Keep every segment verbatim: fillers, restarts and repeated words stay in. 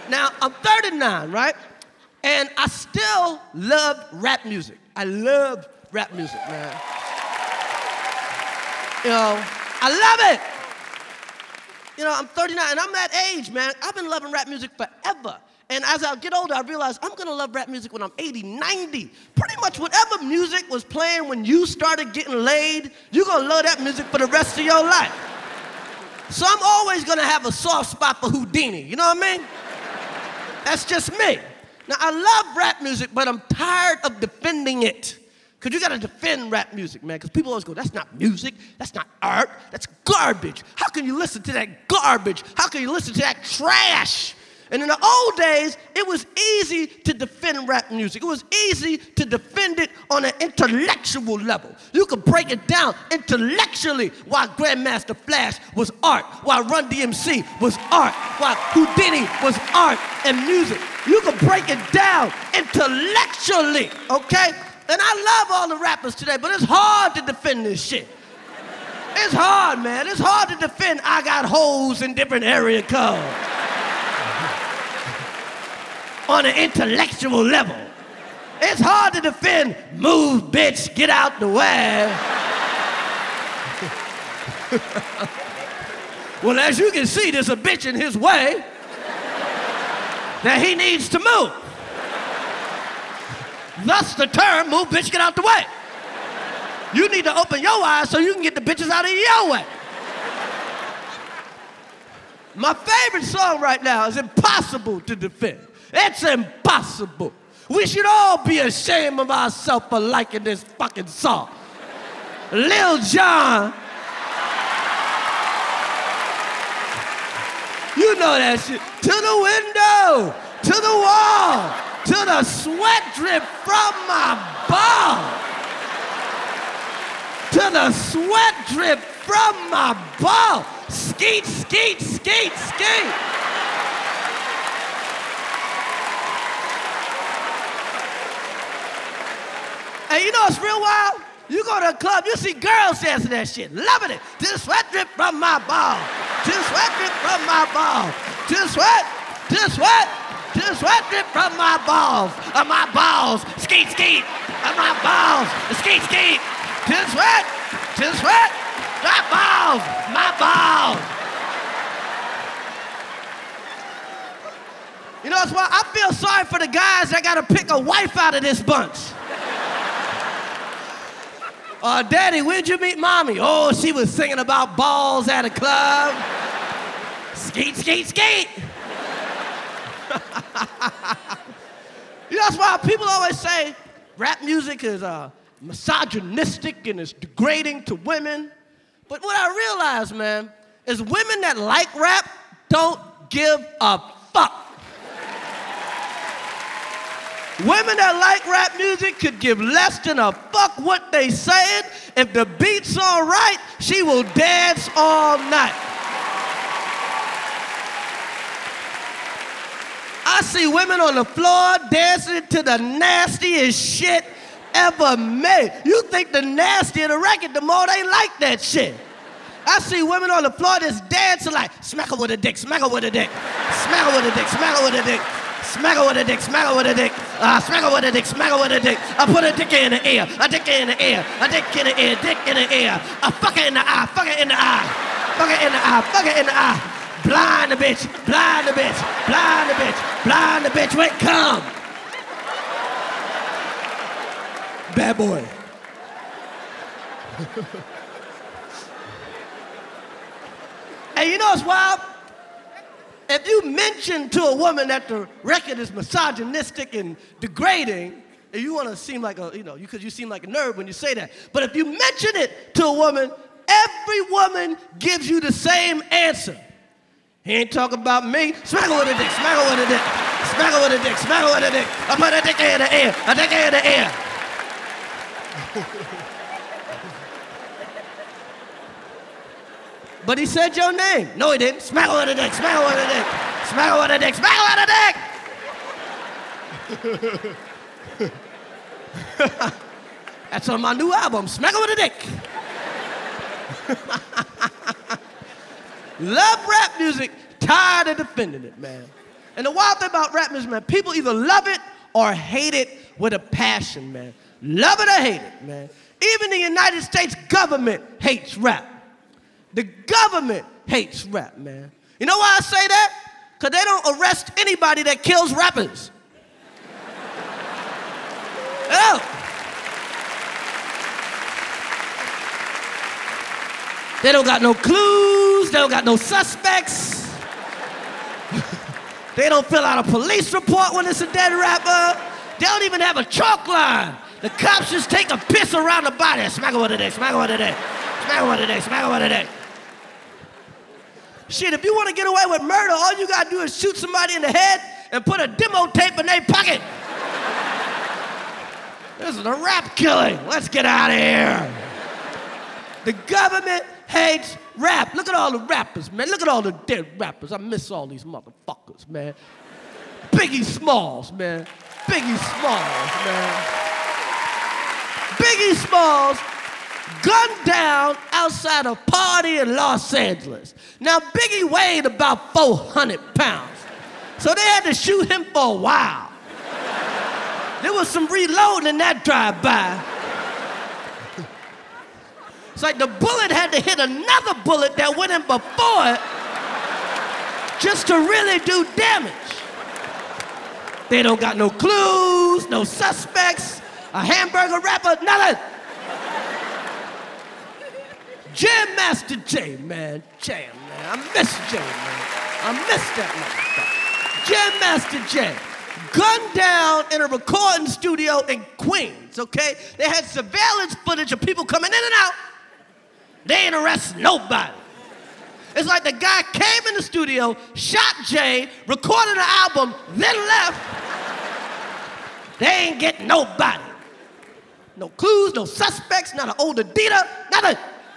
Now, I'm thirty-nine, right? And I still love rap music. I love rap music, man. You know, I love it. You know, I'm thirty-nine, and I'm that age, man. I've been loving rap music forever. And as I get older, I realize I'm gonna love rap music when I'm eighty, ninety. Pretty much whatever music was playing when you started getting laid, you're gonna love that music for the rest of your life. So I'm always gonna have a soft spot for Houdini, you know what I mean? That's just me. Now, I love rap music, but I'm tired of defending it. Because you got to defend rap music, man, because people always go, that's not music, that's not art, that's garbage. How can you listen to that garbage? How can you listen to that trash? And in the old days, it was easy to defend rap music. It was easy to defend it on an intellectual level. You could break it down intellectually why Grandmaster Flash was art, why Run D M C was art, why Houdini was art and music. You could break it down intellectually, okay? And I love all the rappers today, but it's hard to defend this shit. It's hard, man. It's hard to defend I got hoes in different area codes on an intellectual level. It's hard to defend move, bitch, get out the way. Well, as you can see, there's a bitch in his way that he needs to move. Thus the term, move, bitch, get out the way. You need to open your eyes so you can get the bitches out of your way. My favorite song right now is Impossible to Defend. It's impossible. We should all be ashamed of ourselves for liking this fucking song. Lil Jon. You know that shit. To the window, to the wall, to the sweat drip from my ball. To the sweat drip from my ball. Skeet, skeet, skeet, skeet. And you know what's real wild? You go to a club, you see girls dancing that shit, loving it. To the sweat drip from my ball. To the sweat drip from my ball. To the sweat, to the sweat, to the sweat drip from my balls. Of my balls, skeet, skeet. Of my balls, skeet, skeet. To the sweat, to the sweat, my balls, my balls. You know what's wild? I feel sorry for the guys that gotta pick a wife out of this bunch. Uh, Daddy, where'd you meet Mommy? Oh, she was singing about balls at a club. Skeet, skeet, skeet. You know, that's why people always say rap music is uh, misogynistic and it's degrading to women. But what I realize, man, is women that like rap don't give a fuck. Women that like rap music could give less than a fuck what they saying. If the beat's all right, she will dance all night. I see women on the floor dancing to the nastiest shit ever made. You think the nastier the record, the more they like that shit. I see women on the floor just dancing like, smack her with a dick, smack her with a dick, smack her with a dick, smack her with a dick. Smack her with a dick, smack her with a dick, uh, smack her with a dick, smack her with a dick. I put a dick in the ear, a dick in the ear, a dick in the ear, dick in the ear. I fuck her in the eye, fuck her in the eye, fuck her in the eye, fuck her in the eye. Blind the bitch, blind the bitch, blind the bitch, blind the bitch, wait, come. Bad boy. And you know what's wild? If you mention to a woman that the record is misogynistic and degrading, and you want to seem like a, you know, because you seem like a nerd when you say that. But if you mention it to a woman, every woman gives you the same answer. He ain't talking about me. Smack her with a dick, smack her with a dick, smack her with a dick, smack her with a dick. I put a dick in the air, a dick in the air. But he said your name. No, he didn't. Smack her with a dick, smack her with a dick, smack her with a dick, smack her with a dick. That's on my new album, Smack Her With a Dick. Love rap music, tired of defending it, man. And the wild thing about rap music, man, people either love it or hate it with a passion, man. Love it or hate it, man. Even the United States government hates rap. The government hates rap, man. You know why I say that? Because they don't arrest anybody that kills rappers. They don't. They don't got no clues. They don't got no suspects. They don't fill out a police report when it's a dead rapper. They don't even have a chalk line. The cops just take a piss around the body. Smack her one today, smack her one today. Smack her one today, smack her one today. Shit, if you want to get away with murder, all you got to do is shoot somebody in the head and put a demo tape in their pocket. This is a rap killing. Let's get out of here. The government hates rap. Look at all the rappers, man. Look at all the dead rappers. I miss all these motherfuckers, man. Biggie Smalls, man. Biggie Smalls, man. Biggie Smalls gunned down outside a party in Los Angeles. Now, Biggie weighed about four hundred pounds, so they had to shoot him for a while. There was some reloading in that drive-by. It's like the bullet had to hit another bullet that went in before it just to really do damage. They don't got no clues, no suspects, a hamburger rapper, nothing. Jam Master Jay, man, Jam, man. I miss Jay, man. I miss that motherfucker. Jam Master Jay, gunned down in a recording studio in Queens, okay? They had surveillance footage of people coming in and out. They ain't arrest nobody. It's like the guy came in the studio, shot Jay, recorded an album, then left. They ain't get nobody. No clues, no suspects, not an older Dita, nothing.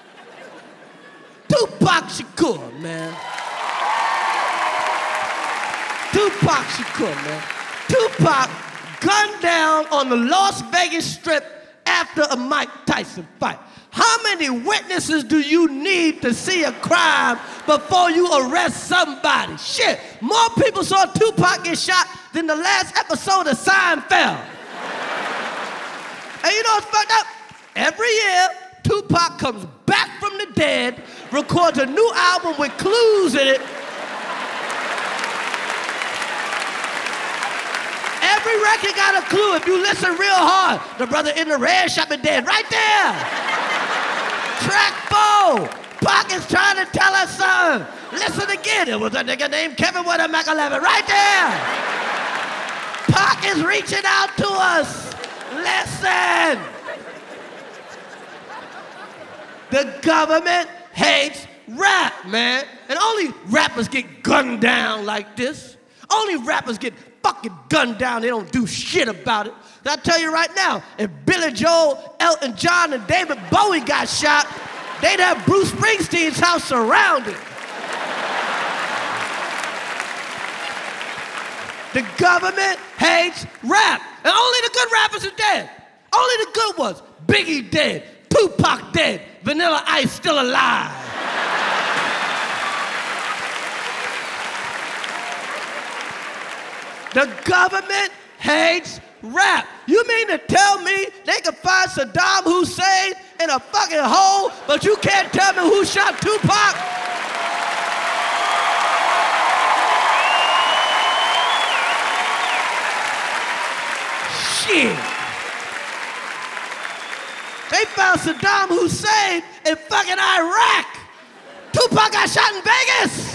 Tupac Shakur, man. Tupac Shakur, man. Tupac gunned down on the Las Vegas Strip after a Mike Tyson fight. How many witnesses do you need to see a crime before you arrest somebody? Shit, more people saw Tupac get shot than the last episode of Seinfeld. And you know what's fucked up? Every year, Tupac comes back from the dead, records a new album with clues in it. Every record got a clue if you listen real hard. The brother in the red shop is dead, right there. Track four, Pac is trying to tell us something. Listen again, it was a nigga named Kevin with a Mac eleven, right there. Pac is reaching out to us. Listen. The government hates rap, man. And only rappers get gunned down like this. Only rappers get fucking gunned down. They don't do shit about it. I tell you right now, if Billy Joel, Elton John, and David Bowie got shot, they'd have Bruce Springsteen's house surrounded. The government hates rap. And only the good rappers are dead. Only the good ones. Biggie dead. Tupac dead. Vanilla Ice still alive. The government hates rap. You mean to tell me they can find Saddam Hussein in a fucking hole, but you can't tell me who shot Tupac? Shit. They found Saddam Hussein in fucking Iraq. Tupac got shot in Vegas.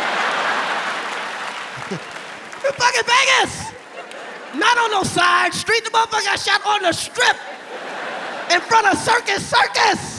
In fucking Vegas. Not on no side street. The motherfucker got shot on the strip in front of Circus Circus.